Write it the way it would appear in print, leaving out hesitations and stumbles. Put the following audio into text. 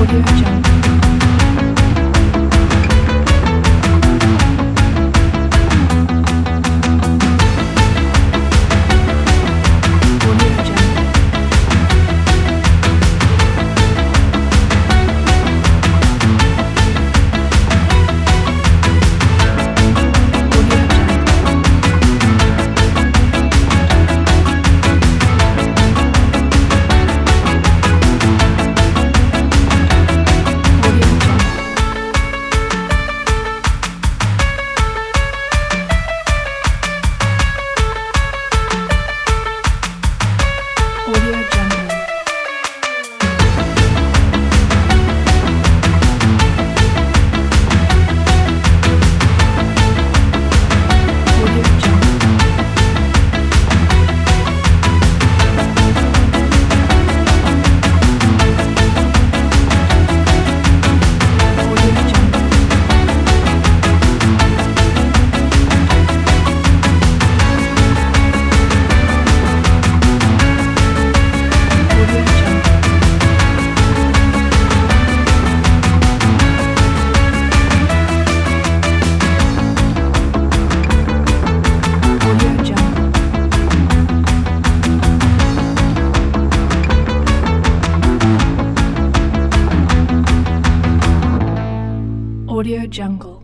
Audio Jungle. Audio Jungle. Audio Jungle. Audio Jungle. Audio Jungle. Audio Jungle. Audio Jungle. Audio Jungle. Audio Jungle. Audio Jungle.